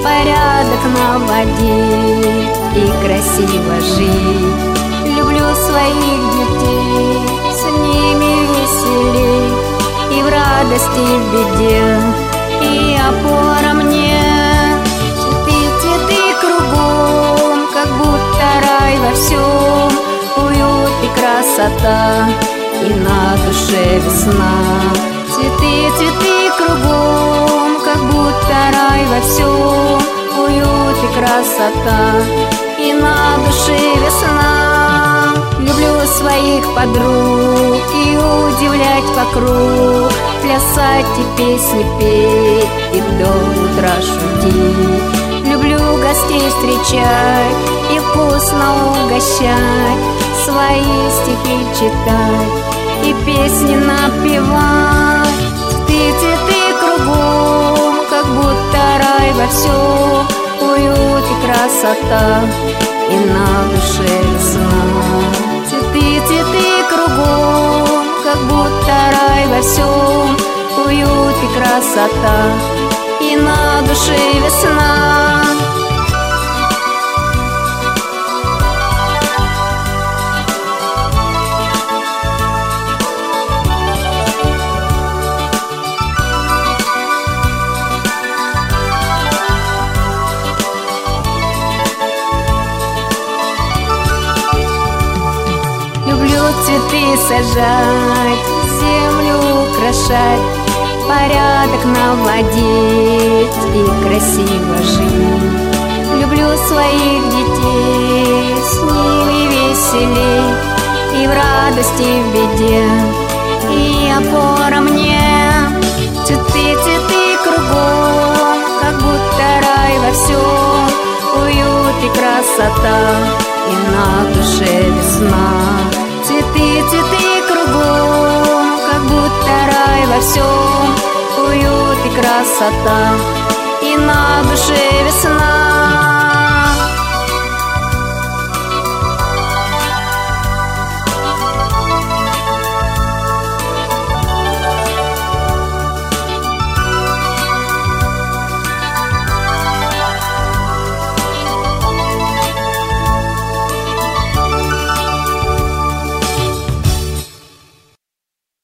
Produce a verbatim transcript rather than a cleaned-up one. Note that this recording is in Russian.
порядок наводить и красиво жить. Люблю своих детей, с ними веселей, и в радости, и в беде, и опора мне. Цветы, цветы кругом, как будто рай во всем, уют и красота, и на душе весна. Цветы, цветы кругом, как будто рай во всем, уют и красота, и на душе весна. Люблю своих подруг и удивлять вокруг, плясать и песни петь, и до утра шутить. Люблю гостей встречать и вкусно угощать, свои стихи читать и песни напевать. Цветы, цветы кругом, как будто рай во всем, уют и красота, и на душе весна. Цветы, цветы кругом, как будто рай во всем, уют и красота, и на душе весна. Цветы сажать, землю украшать, порядок наводить и красиво жить. Люблю своих детей, с ними веселей, и в радости, и в беде, и опора мне. Цветы, цветы кругом, как будто рай во всем, уют и красота, и на душе весна. Цветы, цветы кругом, как будто рай во всем, уют и красота, и на